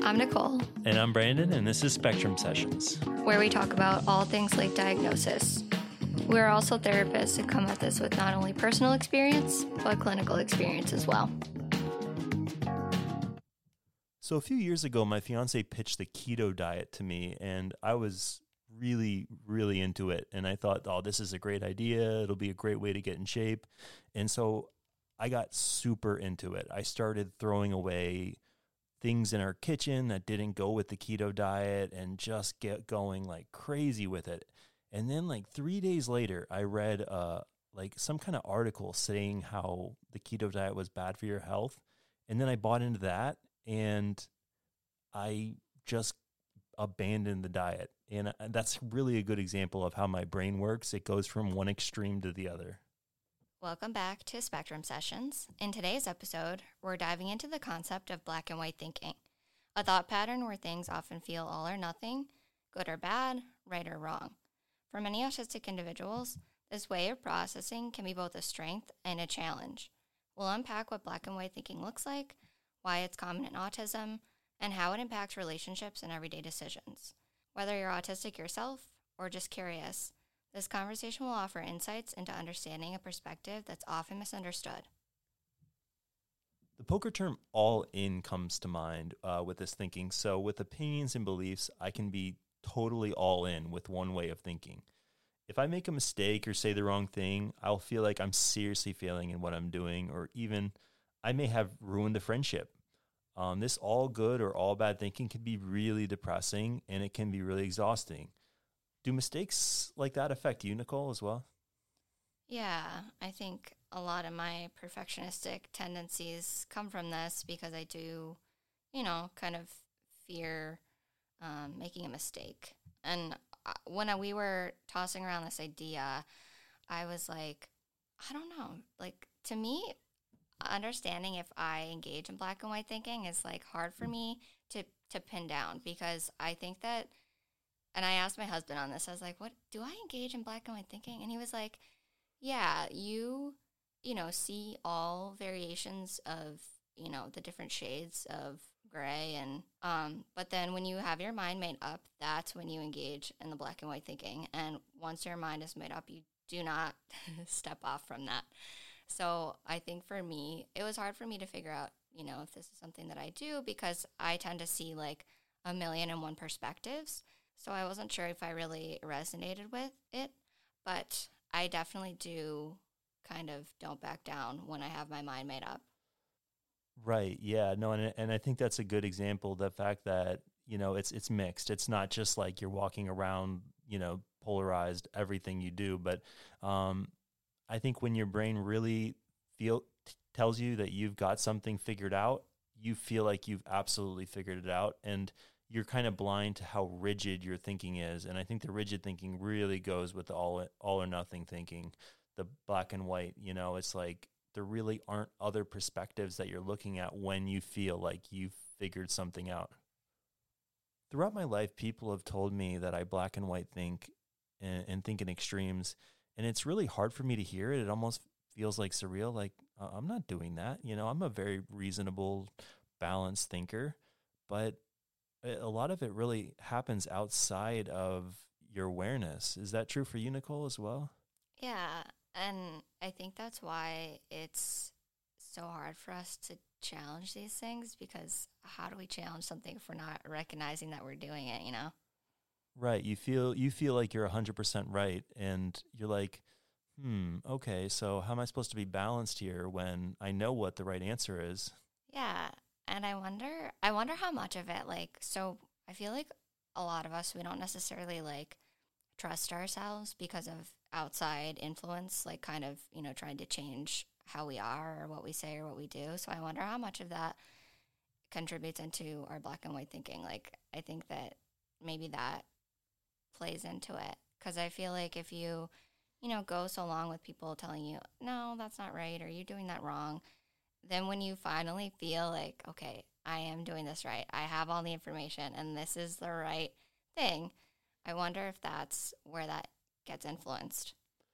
I'm Nicole, And I'm Brandon, and this is Spectrum Sessions. where we talk about all things late diagnosis. We are also therapists who come at this with not only personal experience, but clinical experience as well. So a few years ago, my fiance pitched the keto diet to me, and I was really, really into it. And I thought, oh, this is a great idea. It'll be a great way to get in shape. And so I got super into it. I started throwing away things in our kitchen that didn't go with the keto diet and just get going like crazy with it. And then like 3 days later, I read like some kind of article saying how the keto diet was bad for your health. And then I bought into that and I just abandoned the diet. And that's really a good example of how my brain works. It goes from one extreme to the other. Welcome back to Spectrum Sessions. In today's episode, we're diving into the concept of black and white thinking, a thought pattern where things often feel all or nothing, good or bad, right or wrong. For many autistic individuals, this way of processing can be both a strength and a challenge. We'll unpack what black and white thinking looks like, why it's common in autism, and how it impacts relationships and everyday decisions. Whether you're autistic yourself or just curious, this conversation will offer insights into understanding a perspective that's often misunderstood. The poker term all in comes to mind with this thinking. So with opinions and beliefs, I can be totally all in with one way of thinking. If I make a mistake or say the wrong thing, I'll feel like I'm seriously failing in what I'm doing, or even I may have ruined the friendship. This all good or all bad thinking can be really depressing, and it can be really exhausting. Do mistakes like that affect you, Nicole, as well? Yeah, I think a lot of my perfectionistic tendencies come from this because I do, kind of fear making a mistake. And when we were tossing around this idea, I was like, I don't know. Like, to me, understanding if I engage in black and white thinking is like hard for me to pin down, because I think that, and I asked my husband on this, I was like, what, do I engage in black and white thinking? And he was like, yeah, you see all variations of, the different shades of gray. And, but then when you have your mind made up, that's when you engage in the black and white thinking. And once your mind is made up, you do not step off from that. So I think for me, it was hard for me to figure out, if this is something that I do, because I tend to see like 1,000,001 perspectives. So I wasn't sure if I really resonated with it, but I definitely do kind of don't back down when I have my mind made up. Right. Yeah. No, and I think that's a good example. The fact that, it's mixed. It's not just like you're walking around, polarized everything you do. But I think when your brain really tells you that you've got something figured out, you feel like you've absolutely figured it out. And you're kind of blind to how rigid your thinking is. And I think the rigid thinking really goes with the all or nothing thinking, the black and white. It's like there really aren't other perspectives that you're looking at when you feel like you've figured something out. Throughout my life, people have told me that I black and white think and think in extremes. And it's really hard for me to hear it. It almost feels like surreal. Like, I'm not doing that. I'm a very reasonable, balanced thinker. But a lot of it really happens outside of your awareness. Is that true for you, Nicole, as well? Yeah, and I think that's why it's so hard for us to challenge these things, because how do we challenge something if we're not recognizing that we're doing it, Right. You feel like you're 100% right, and you're like, okay, so how am I supposed to be balanced here when I know what the right answer is? Yeah. And I wonder how much of it, like, so I feel like a lot of us, we don't necessarily like trust ourselves because of outside influence, like kind of, trying to change how we are or what we say or what we do. So I wonder how much of that contributes into our black and white thinking. Like, I think that maybe that plays into it, because I feel like if you, go so long with people telling you, no, that's not right, or you're doing that wrong, then when you finally feel like, okay, I am doing this right, I have all the information, and this is the right thing, I wonder if that's where that gets influenced.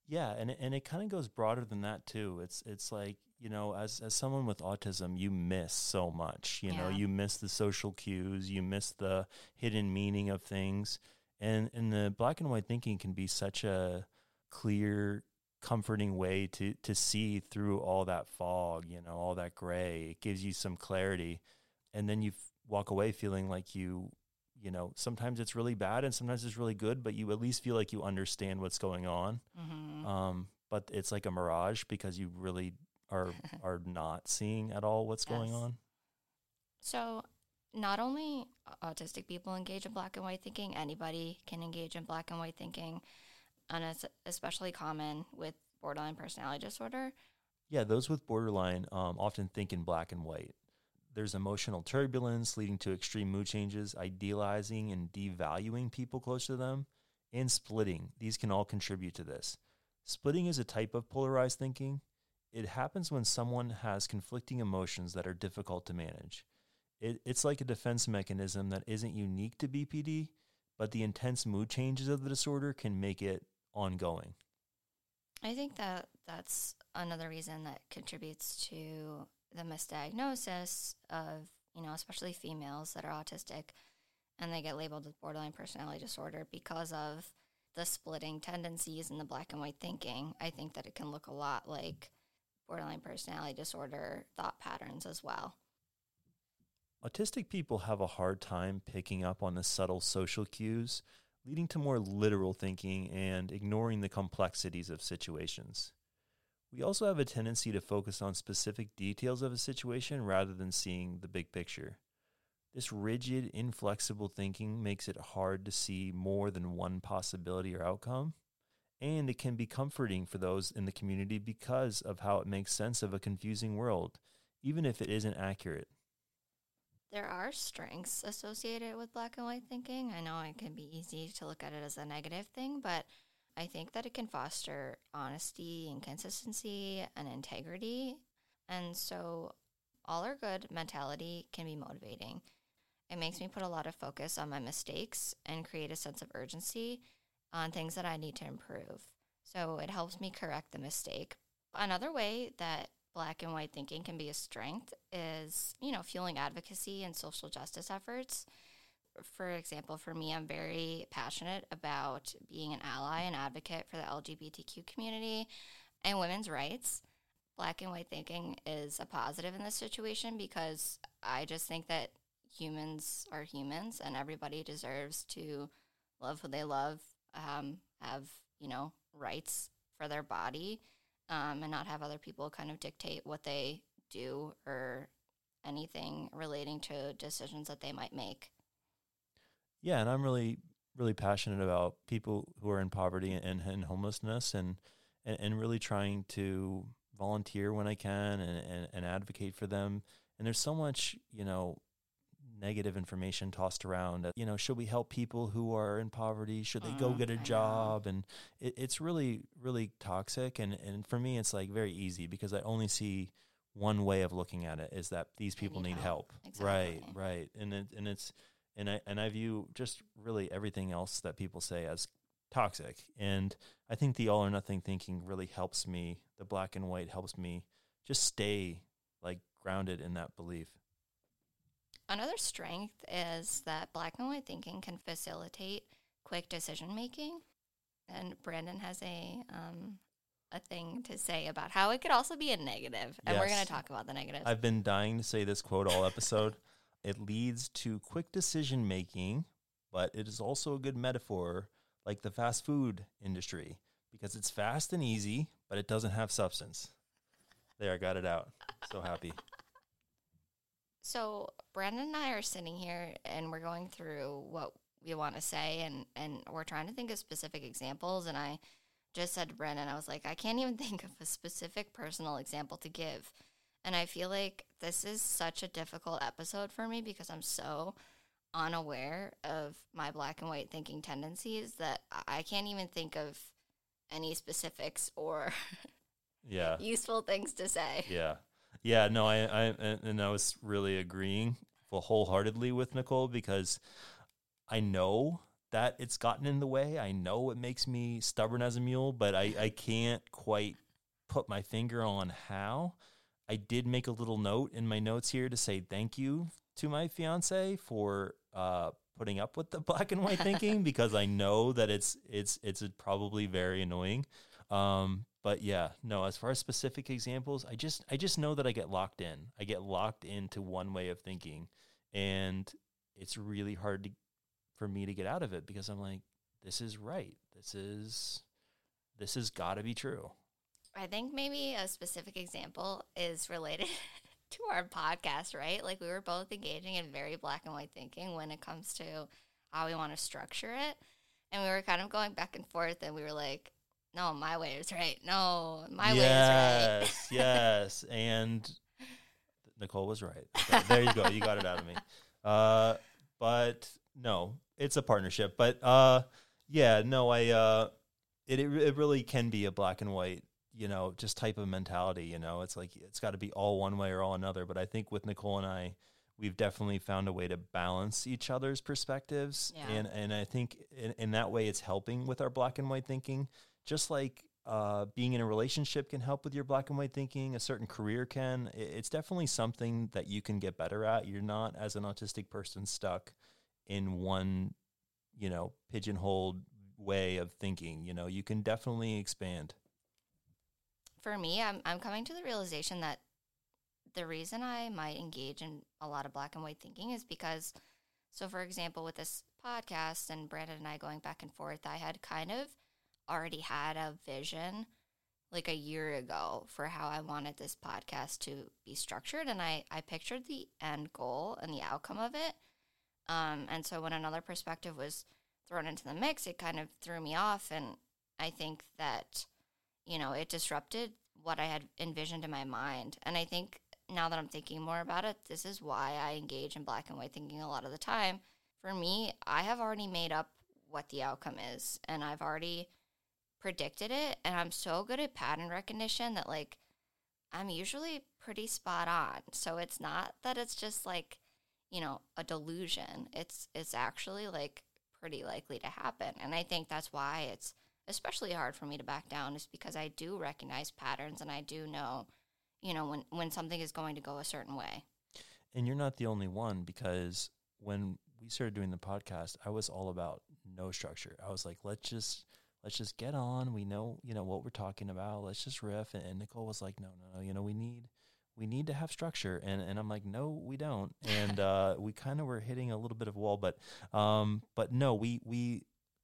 Yeah, and it kind of goes broader than that too. It's like, as someone with autism, you miss so much. Yeah. You miss the social cues, you miss the hidden meaning of things. And the black and white thinking can be such a clear, comforting way to see through all that fog, all that gray. It gives you some clarity. And then you walk away feeling like sometimes it's really bad and sometimes it's really good, but you at least feel like you understand what's going on. Mm-hmm. But it's like a mirage because you really are not seeing at all what's going on. So not only autistic people engage in black and white thinking, anybody can engage in black and white thinking, and it's especially common with borderline personality disorder. Yeah, those with borderline often think in black and white. There's emotional turbulence leading to extreme mood changes, idealizing and devaluing people close to them, and splitting. These can all contribute to this. Splitting is a type of polarized thinking. It happens when someone has conflicting emotions that are difficult to manage. It's like a defense mechanism that isn't unique to BPD, but the intense mood changes of the disorder can make it ongoing. I think that that's another reason that contributes to the misdiagnosis of, especially females that are autistic and they get labeled with borderline personality disorder because of the splitting tendencies and the black and white thinking. I think that it can look a lot like borderline personality disorder thought patterns as well. Autistic people have a hard time picking up on the subtle social cues, leading to more literal thinking and ignoring the complexities of situations. We also have a tendency to focus on specific details of a situation rather than seeing the big picture. This rigid, inflexible thinking makes it hard to see more than one possibility or outcome, and it can be comforting for those in the community because of how it makes sense of a confusing world, even if it isn't accurate. There are strengths associated with black and white thinking. I know it can be easy to look at it as a negative thing, but I think that it can foster honesty and consistency and integrity. And so all our good mentality can be motivating. It makes me put a lot of focus on my mistakes and create a sense of urgency on things that I need to improve. So it helps me correct the mistake. Another way that black and white thinking can be a strength is, fueling advocacy and social justice efforts. For example, for me, I'm very passionate about being an ally and advocate for the LGBTQ community and women's rights. Black and white thinking is a positive in this situation because I just think that humans are humans and everybody deserves to love who they love, have, rights for their body, and not have other people kind of dictate what they do or anything relating to decisions that they might make. Yeah, and I'm really, really passionate about people who are in poverty and homelessness and really trying to volunteer when I can and advocate for them. And there's so much, negative information tossed around. Should we help people who are in poverty? Should they go get a job? And it's really, really toxic. And for me, it's like very easy because I only see one way of looking at it is that these people need help. Exactly. Right. And I view just really everything else that people say as toxic. And I think the all or nothing thinking really helps me. The black and white helps me just stay like grounded in that belief. Another strength is that black and white thinking can facilitate quick decision making. And Brandon has a thing to say about how it could also be a negative. And we're going to talk about the negatives. I've been dying to say this quote all episode. It leads to quick decision making, but it is also a good metaphor like the fast food industry because it's fast and easy, but it doesn't have substance. There, I got it out. So happy. So Brandon and I are sitting here and we're going through what we want to say and we're trying to think of specific examples. And I just said to Brandon, I was like, I can't even think of a specific personal example to give. And I feel like this is such a difficult episode for me because I'm so unaware of my black and white thinking tendencies that I can't even think of any specifics or useful things to say. Yeah, no, I was really agreeing wholeheartedly with Nicole because I know that it's gotten in the way. I know it makes me stubborn as a mule, but I can't quite put my finger on how. I did make a little note in my notes here to say thank you to my fiance for putting up with the black and white thinking, because I know that it's probably very annoying. But yeah, no, as far as specific examples, I just know that I get locked in. I get locked into one way of thinking, and it's really hard for me to get out of it, because I'm like, this is right. This has got to be true. I think maybe a specific example is related to our podcast, right? Like, we were both engaging in very black and white thinking when it comes to how we want to structure it. And we were kind of going back and forth, and we were like, no, my way is right. No, my way is right. Yes. And Nicole was right. Okay, there you go. You got it out of me. But no, it's a partnership. But yeah, no, it really can be a black and white, just type of mentality. It's like, it's got to be all one way or all another. But I think with Nicole and I, we've definitely found a way to balance each other's perspectives. Yeah. And I think in that way, it's helping with our black and white thinking. Just like being in a relationship can help with your black and white thinking, a certain career can. It's definitely something that you can get better at. You're not, as an autistic person, stuck in one, pigeonholed way of thinking. You can definitely expand. For me, I'm coming to the realization that the reason I might engage in a lot of black and white thinking is because, so for example, with this podcast and Brandon and I going back and forth, I had kind of already had a vision like a year ago for how I wanted this podcast to be structured, and I pictured the end goal and the outcome of it. And so when another perspective was thrown into the mix, it kind of threw me off, and I think that, it disrupted what I had envisioned in my mind. And I think now that I'm thinking more about it, this is why I engage in black and white thinking a lot of the time. For me, I have already made up what the outcome is, and I've already predicted it, and I'm so good at pattern recognition that, like, I'm usually pretty spot on. So it's not that it's just like, a delusion. It's actually like pretty likely to happen. And I think that's why it's especially hard for me to back down, is because I do recognize patterns, and I do know, when something is going to go a certain way. And you're not the only one, because when we started doing the podcast, I was all about no structure. I was like, let's just get on. We know, what we're talking about. Let's just riff. And Nicole was like, no, we need to have structure. And I'm like, no, we don't. And we kind of were hitting a little bit of a wall, but no, we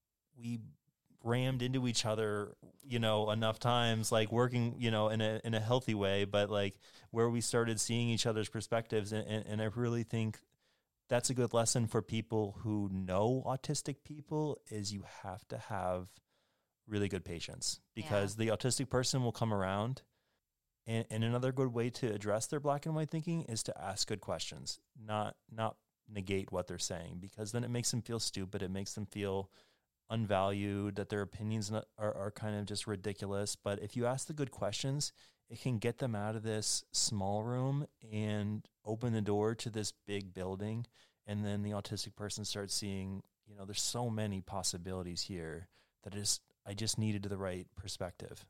rammed into each other, enough times, like working, in a healthy way, but like where we started seeing each other's perspectives. And I really think that's a good lesson for people who know autistic people, is you have to have really good patience, because the autistic person will come around. And another good way to address their black and white thinking is to ask good questions, not negate what they're saying, because then it makes them feel stupid. It makes them feel unvalued, that their opinions are kind of just ridiculous. But if you ask the good questions, it can get them out of this small room and open the door to this big building. And then the autistic person starts seeing, there's so many possibilities here that I just needed the right perspective.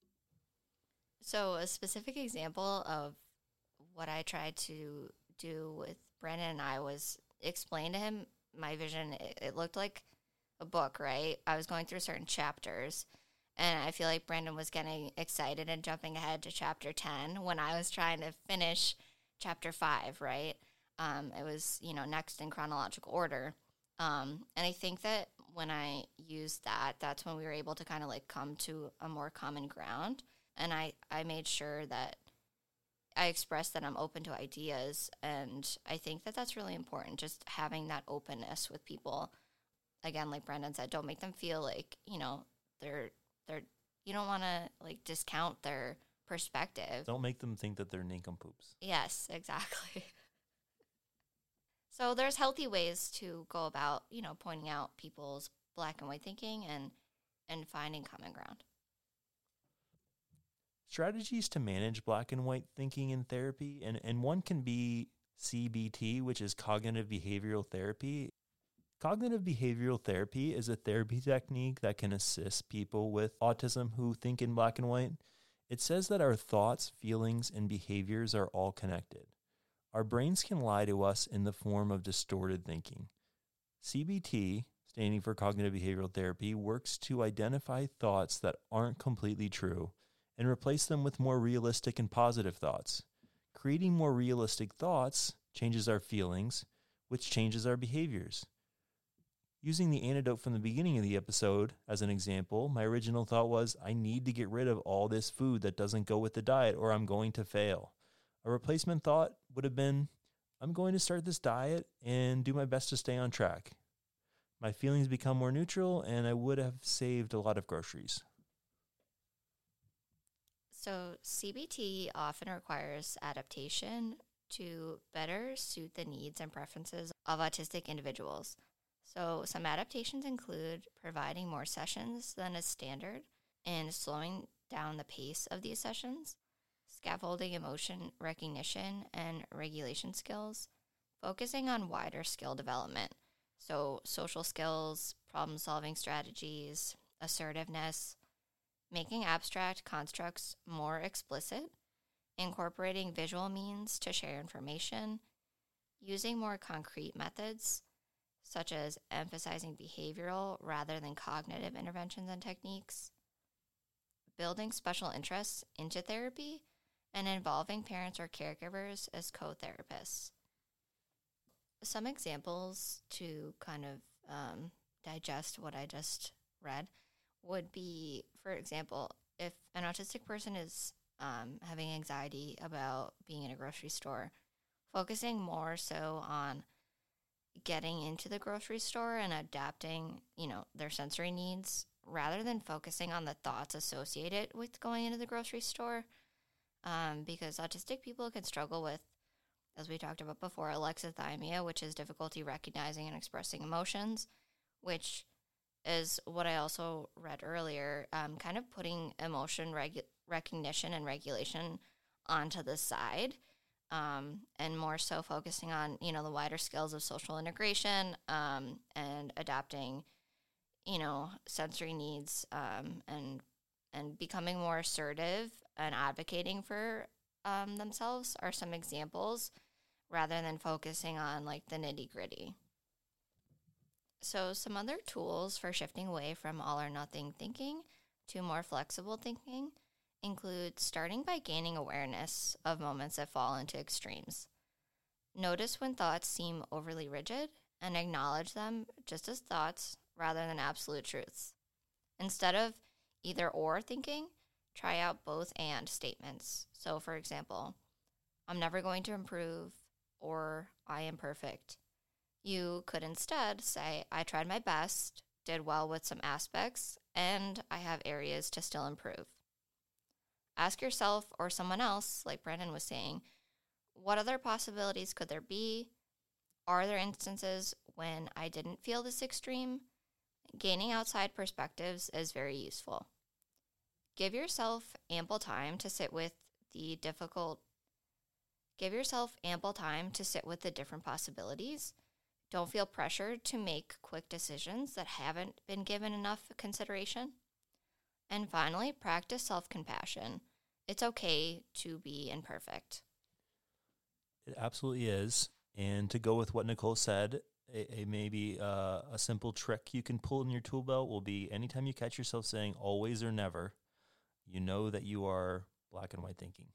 So a specific example of what I tried to do with Brandon and I was explain to him my vision. It looked like a book, right? I was going through certain chapters, and I feel like Brandon was getting excited and jumping ahead to chapter 10 when I was trying to finish chapter 5, right? It was, next in chronological order. And I think that when I used that, that's when we were able to kind of like come to a more common ground. And I made sure that I expressed that I'm open to ideas. And I think that that's really important, just having that openness with people. Again, like Brendan said, don't make them feel like, they're you don't want to like discount their perspective. Don't make them think that they're nincompoops. Yes, exactly. So there's healthy ways to go about, pointing out people's black and white thinking and finding common ground. Strategies to manage black and white thinking in therapy, and one can be CBT, which is cognitive behavioral therapy. Cognitive behavioral therapy is a therapy technique that can assist people with autism who think in black and white. It says that our thoughts, feelings, and behaviors are all connected. Our brains can lie to us in the form of distorted thinking. CBT, standing for Cognitive Behavioral Therapy, works to identify thoughts that aren't completely true and replace them with more realistic and positive thoughts. Creating more realistic thoughts changes our feelings, which changes our behaviors. Using the antidote from the beginning of the episode as an example, my original thought was, I need to get rid of all this food that doesn't go with the diet or I'm going to fail. A replacement thought would have been, I'm going to start this diet and do my best to stay on track. My feelings become more neutral and I would have saved a lot of groceries. So CBT often requires adaptation to better suit the needs and preferences of autistic individuals. So some adaptations include providing more sessions than is standard and slowing down the pace of these sessions, scaffolding emotion recognition and regulation skills, focusing on wider skill development, so social skills, problem-solving strategies, assertiveness, making abstract constructs more explicit, incorporating visual means to share information, using more concrete methods, such as emphasizing behavioral rather than cognitive interventions and techniques, building special interests into therapy, and involving parents or caregivers as co-therapists. Some examples to kind of digest what I just read would be, for example, if an autistic person is having anxiety about being in a grocery store, focusing more so on getting into the grocery store and adapting, their sensory needs rather than focusing on the thoughts associated with going into the grocery store. Because autistic people can struggle with, as we talked about before, alexithymia, which is difficulty recognizing and expressing emotions, which is what I also read earlier, kind of putting emotion recognition and regulation onto the side. And more so focusing on, the wider skills of social integration and adapting, sensory needs and becoming more assertive and advocating for themselves are some examples rather than focusing on, the nitty-gritty. So some other tools for shifting away from all-or-nothing thinking to more flexible thinking include starting by gaining awareness of moments that fall into extremes. Notice when thoughts seem overly rigid and acknowledge them just as thoughts rather than absolute truths. Instead of either or thinking, try out both and statements. So, for example, I'm never going to improve or I am perfect. You could instead say, I tried my best, did well with some aspects, and I have areas to still improve. Ask yourself or someone else, like Brandon was saying, what other possibilities could there be? Are there instances when I didn't feel this extreme? Gaining outside perspectives is very useful. Give yourself ample time to sit with the different possibilities. Don't feel pressured to make quick decisions that haven't been given enough consideration. And finally, practice self-compassion. It's okay to be imperfect. It absolutely is. And to go with what Nicole said, maybe a simple trick you can pull in your tool belt will be anytime you catch yourself saying always or never, you know that you are black and white thinking.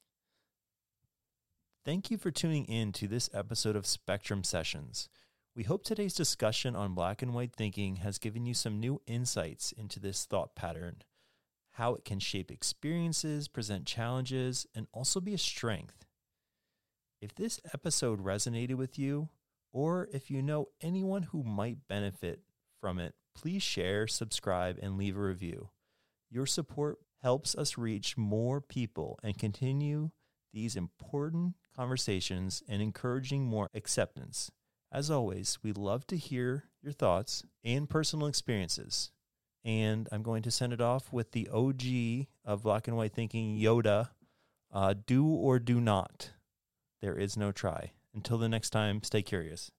Thank you for tuning in to this episode of Spectrum Sessions. We hope today's discussion on black and white thinking has given you some new insights into this thought pattern, how it can shape experiences, present challenges, and also be a strength. If this episode resonated with you, or if you know anyone who might benefit from it, please share, subscribe, and leave a review. Your support helps us reach more people and continue these important conversations and encouraging more acceptance. As always, we love to hear your thoughts and personal experiences. And I'm going to send it off with the OG of black and white thinking, Yoda. Do or do not. There is no try. Until the next time, stay curious.